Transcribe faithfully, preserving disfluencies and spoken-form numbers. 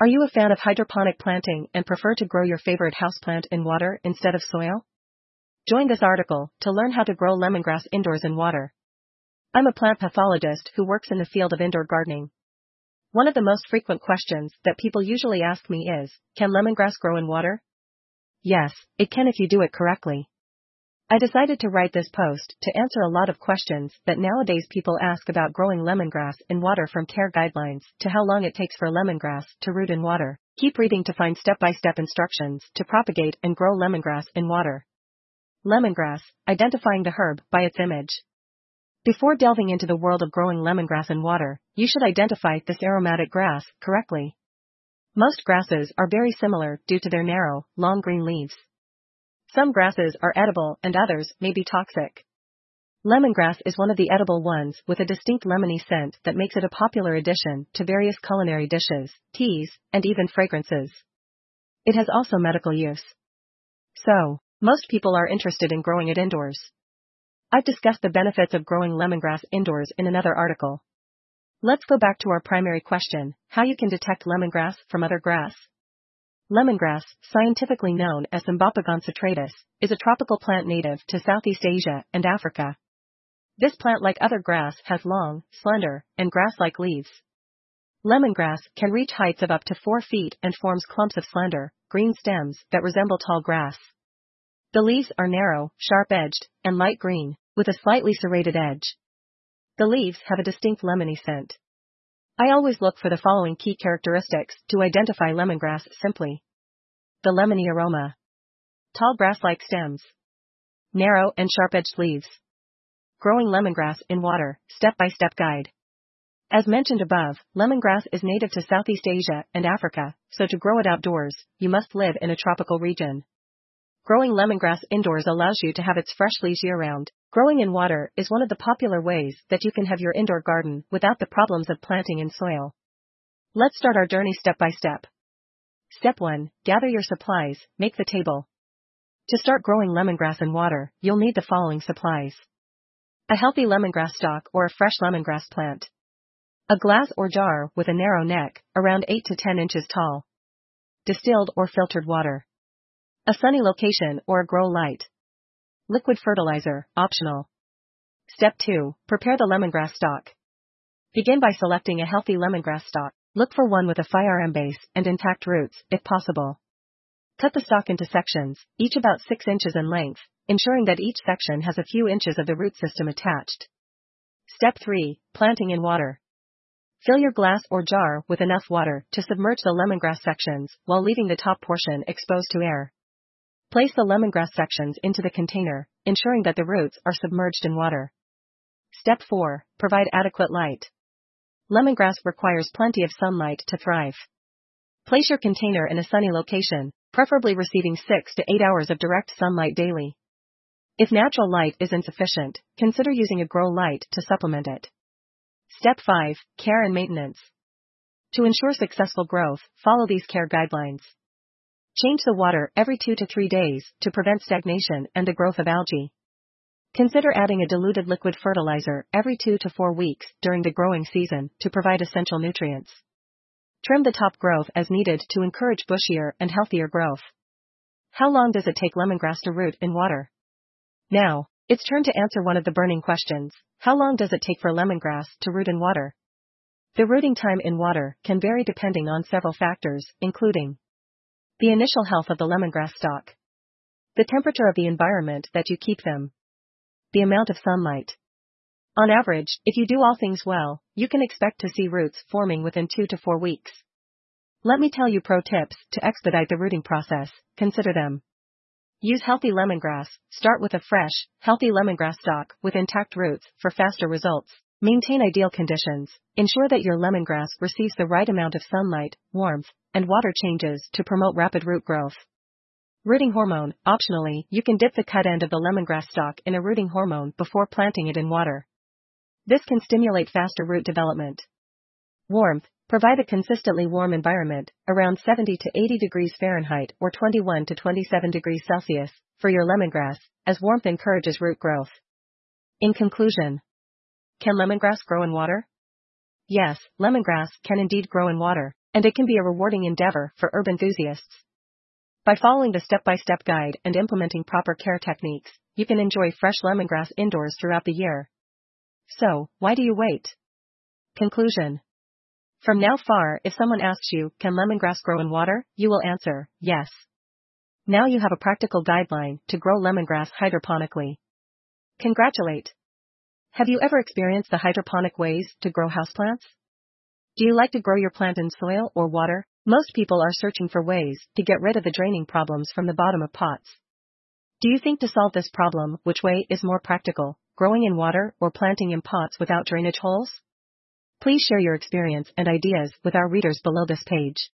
Are you a fan of hydroponic planting and prefer to grow your favorite houseplant in water instead of soil? Join this article to learn how to grow lemongrass indoors in water. I'm a plant pathologist who works in the field of indoor gardening. One of the most frequent questions that people usually ask me is, can lemongrass grow in water? Yes, it can if you do it correctly. I decided to write this post to answer a lot of questions that nowadays people ask about growing lemongrass in water, from care guidelines to how long it takes for lemongrass to root in water. Keep reading to find step-by-step instructions to propagate and grow lemongrass in water. Lemongrass, identifying the herb by its image. Before delving into the world of growing lemongrass in water, you should identify this aromatic grass correctly. Most grasses are very similar due to their narrow, long green leaves. Some grasses are edible and others may be toxic. Lemongrass is one of the edible ones with a distinct lemony scent that makes it a popular addition to various culinary dishes, teas, and even fragrances. It has also medical use. So, most people are interested in growing it indoors. I've discussed the benefits of growing lemongrass indoors in another article. Let's go back to our primary question, how you can detect lemongrass from other grass. Lemongrass, scientifically known as Cymbopogon citratus, is a tropical plant native to Southeast Asia and Africa. This plant, like other grass, has long, slender, and grass-like leaves. Lemongrass can reach heights of up to four feet and forms clumps of slender, green stems that resemble tall grass. The leaves are narrow, sharp-edged, and light green, with a slightly serrated edge. The leaves have a distinct lemony scent. I always look for the following key characteristics to identify lemongrass simply. The lemony aroma. Tall grass-like stems. Narrow and sharp-edged leaves. Growing lemongrass in water, step-by-step guide. As mentioned above, lemongrass is native to Southeast Asia and Africa, so to grow it outdoors, you must live in a tropical region. Growing lemongrass indoors allows you to have its fresh leaves year-round. Growing in water is one of the popular ways that you can have your indoor garden without the problems of planting in soil. Let's start our journey step by step. Step one. Gather your supplies, make the table. To start growing lemongrass in water, you'll need the following supplies. A healthy lemongrass stalk or a fresh lemongrass plant. A glass or jar with a narrow neck, around eight to ten inches tall. Distilled or filtered water. A sunny location or a grow light. Liquid fertilizer, optional. Step two. Prepare the lemongrass stalk. Begin by selecting a healthy lemongrass stalk. Look for one with a phylum base and intact roots, if possible. Cut the stalk into sections, each about six inches in length, ensuring that each section has a few inches of the root system attached. Step three. Planting in water. Fill your glass or jar with enough water to submerge the lemongrass sections while leaving the top portion exposed to air. Place the lemongrass sections into the container, ensuring that the roots are submerged in water. Step four. Provide adequate light. Lemongrass requires plenty of sunlight to thrive. Place your container in a sunny location, preferably receiving six to eight hours of direct sunlight daily. If natural light is insufficient, consider using a grow light to supplement it. Step five. Care and maintenance. To ensure successful growth, follow these care guidelines. Change the water every two to three days to prevent stagnation and the growth of algae. Consider adding a diluted liquid fertilizer every two to four weeks during the growing season to provide essential nutrients. Trim the top growth as needed to encourage bushier and healthier growth. How long does it take lemongrass to root in water? Now, it's turn to answer one of the burning questions. How long does it take for lemongrass to root in water? The rooting time in water can vary depending on several factors, including the initial health of the lemongrass stalk, the temperature of the environment that you keep them, the amount of sunlight. On average, if you do all things well, you can expect to see roots forming within two to four weeks. Let me tell you pro tips to expedite the rooting process. Consider them. Use healthy lemongrass. Start with a fresh, healthy lemongrass stalk with intact roots for faster results. Maintain ideal conditions. Ensure that your lemongrass receives the right amount of sunlight, warmth, and water changes to promote rapid root growth. Rooting hormone. Optionally, you can dip the cut end of the lemongrass stalk in a rooting hormone before planting it in water. This can stimulate faster root development. Warmth. Provide a consistently warm environment, around seventy to eighty degrees Fahrenheit or twenty-one to twenty-seven degrees Celsius, for your lemongrass, as warmth encourages root growth. In conclusion, can lemongrass grow in water? Yes, lemongrass can indeed grow in water. and it can be a rewarding endeavor for herb enthusiasts. By following the step-by-step guide and implementing proper care techniques, you can enjoy fresh lemongrass indoors throughout the year. So, why do you wait? Conclusion. From now far, if someone asks you, can lemongrass grow in water, you will answer, yes. Now you have a practical guideline to grow lemongrass hydroponically. Congratulate! Have you ever experienced the hydroponic ways to grow houseplants? Do you like to grow your plant in soil or water? Most people are searching for ways to get rid of the draining problems from the bottom of pots. Do you think to solve this problem, which way is more practical, growing in water or planting in pots without drainage holes? Please share your experience and ideas with our readers below this page.